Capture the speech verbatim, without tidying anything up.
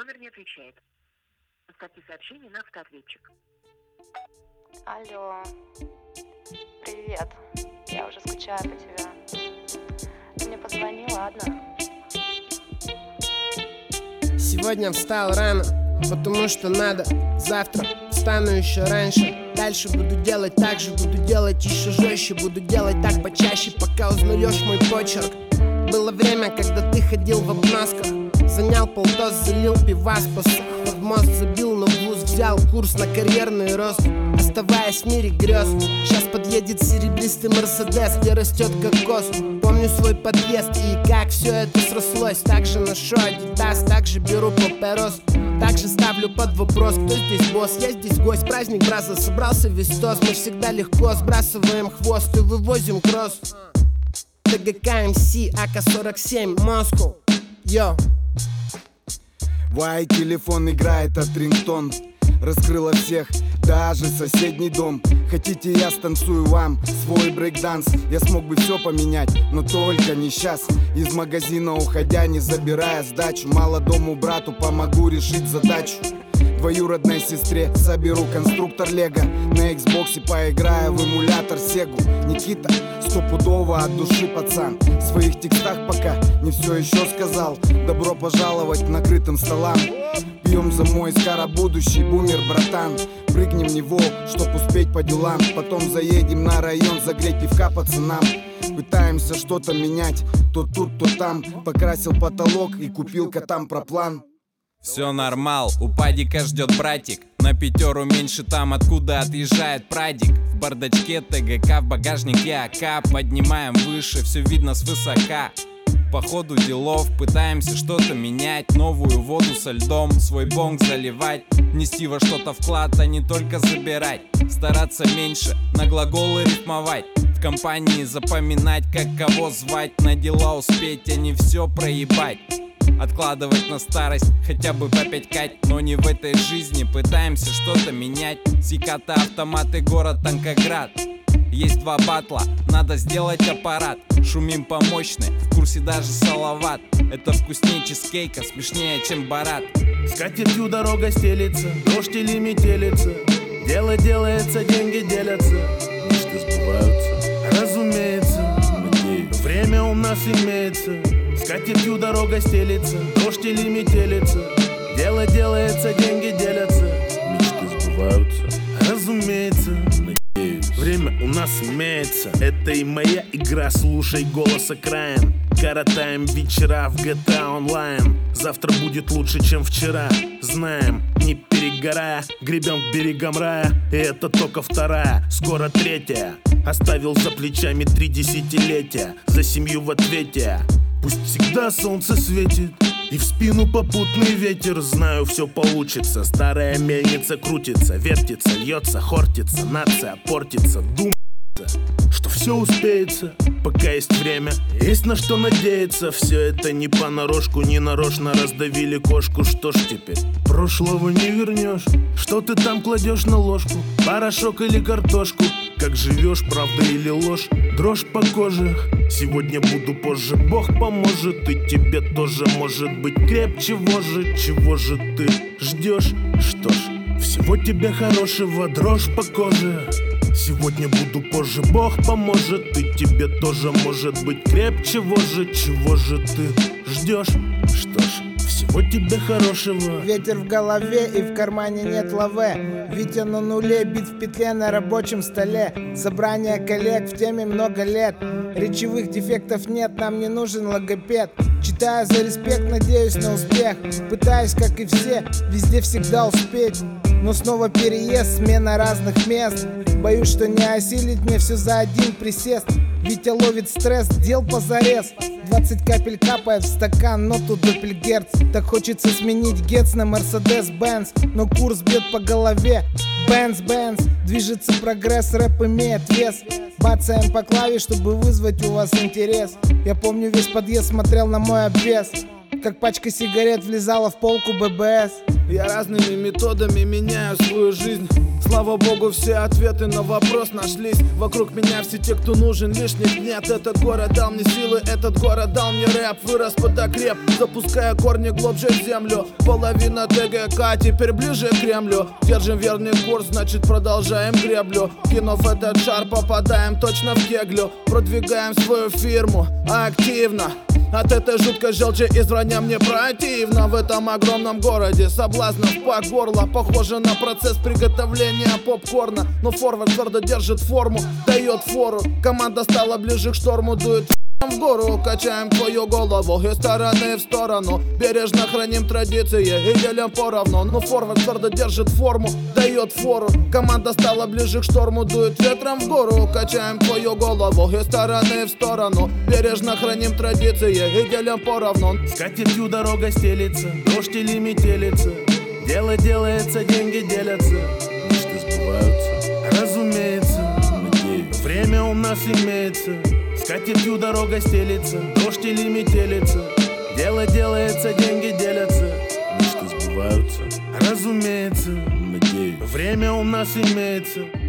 номер не отвечает. Оставьте сообщение на автоответчик. Алло. Привет. Я уже скучаю по тебе. Ты мне позвони, ладно? Сегодня встал рано, потому что надо. Завтра встану еще раньше. Дальше буду делать так же, буду делать еще жестче. Буду делать так почаще, пока узнаешь мой почерк. Было время, когда ты ходил в обносках. Занял полдоз, залил пивас, посух под мост, забил, но в вуз взял курс на карьерный рост. Оставаясь в мире грез, сейчас подъедет серебристый Мерседес, где растет кокос. Помню свой подъезд и как все это срослось. Так же ношу Адидас, так же беру папирос. Так же ставлю под вопрос, кто здесь босс. Я здесь гость, праздник браза, собрался весь тост. Мы всегда легко сбрасываем хвост и вывозим кросс. ТГК МС, АК сорок семь, Москва, йо. Вай, телефон играет от рингтон. Раскрыла всех, даже соседний дом. Хотите, я станцую вам свой брейкданс? Я смог бы все поменять, но только не сейчас. Из магазина уходя, не забирая сдачу. Молодому брату помогу решить задачу. Двоюродной сестре соберу конструктор Лего. На Xbox'е поиграю в эмулятор Сегу. Никита, стопудово от души пацан. В своих текстах пока не все еще сказал. Добро пожаловать к накрытым столам. Пьем за мой скоро будущий бумер, братан. Прыгнем в него, чтоб успеть по делам. Потом заедем на район загреть пивка пацанам. Пытаемся что-то менять, то тут, то там. Покрасил потолок и купил котам проплан. Все нормал, у падика ждет братик. На пятеру меньше там, откуда отъезжает прадик. В бардачке ТГК, в багажнике АК. Поднимаем выше, все видно свысока. По ходу делов пытаемся что-то менять. Новую воду со льдом, свой бонг заливать. Внести во что-то вклад, а не только забирать. Стараться меньше, на глаголы рифмовать. В компании запоминать, как кого звать. На дела успеть, а не все проебать. Откладывать на старость, хотя бы по пять кать. Но не в этой жизни, пытаемся что-то менять. Сиката, автоматы, город Танкоград. Есть два батла, надо сделать аппарат. Шумим по мощной, в курсе даже салават. Это вкуснее чизкейка, смешнее, чем барат. Скатертью дорога стелится, дождь или метелица. Дело делается, деньги делятся. Мечты сбываются, разумеется. Надеюсь, время у нас имеется. Скатертью дорога стелится, дождь или метелица. Дело делается, деньги делятся. Мечты сбываются, разумеется. Надеюсь, время у нас имеется. Это и моя игра, слушай голос окраин. Коротаем вечера в джи ти эй онлайн. Завтра будет лучше, чем вчера. Знаем, не перегорая, гребем к берегам рая. И это только вторая, скоро третья. Оставил за плечами три десятилетия. За семью в ответе. Пусть всегда солнце светит и в спину попутный ветер. Знаю, все получится. Старая мельница крутится, вертится, льется, хортится. Нация портится, думается, что все успеется, пока есть время, есть на что надеяться. Все это не понарошку, не нарочно раздавили кошку. Что ж теперь, прошлого не вернешь. Что ты там кладешь на ложку? Порошок или картошку? Как живешь, правда или ложь? Дрожь по коже. Сегодня буду позже, Бог поможет. И тебе тоже может быть крепче вожжи. Чего же ты ждешь? Что ж, всего тебе хорошего, дрожь по коже. Сегодня буду позже, Бог поможет. И тебе тоже может быть крепче вожжи. Чего же ты ждешь? Что ж, всего тебе хорошего. Ветер в голове и в кармане нет лаве. Витя на нуле, бит в петле на рабочем столе. Собрание коллег в теме много лет. Речевых дефектов нет, нам не нужен логопед. Читаю за респект, надеюсь на успех. Пытаюсь, как и все, везде всегда успеть. Но снова переезд, смена разных мест. Боюсь, что не осилить мне все за один присест. Витя ловит стресс, дел позарез. Двадцать капель капает в стакан, но тут доппельгерц. Так хочется сменить Гетц на Мерседес-Бенц. Но курс бьет по голове. Бенц-Бенц, движется прогресс, рэп имеет вес. Бацаем по клаве, чтобы вызвать у вас интерес. Я помню, весь подъезд смотрел на мой обвес. как пачка сигарет влезала в полку ББС. Я разными методами меняю свою жизнь. Слава богу, все ответы на вопрос нашлись. Вокруг меня все те, кто нужен, лишних нет. Этот город дал мне силы, этот город дал мне рэп. Вырос под окреп, запуская корни глубже в землю. Половина ТГК, теперь ближе к Кремлю. Держим верный курс, значит продолжаем греблю. Кинув этот шар, попадаем точно в кеглю. Продвигаем свою фирму активно. От этой жуткой желчи из вранья мне противно. В этом огромном городе соблазнов по горло. Похоже на процесс приготовления попкорна. Но форвард твердо держит форму, дает фору. Команда стала ближе к шторму, дует в гору. Качаем твою голову из стороны в сторону. Бережно храним традиции и делим поровну. Но форвард твердо держит форму, дает фору. Команда стала ближе к шторму, дует ветром в гору. Качаем твою голову из стороны в сторону. Бережно храним традиции и делим поровну. Скатертью дорога стелится, дождь или метелица. Дело делается, деньги делятся, мечты сбываются. Разумеется, время у нас имеется. Скатертью дорога стелится, дождь или метелица. Дело делается, деньги делятся, мечты сбываются. Разумеется, время у нас имеется.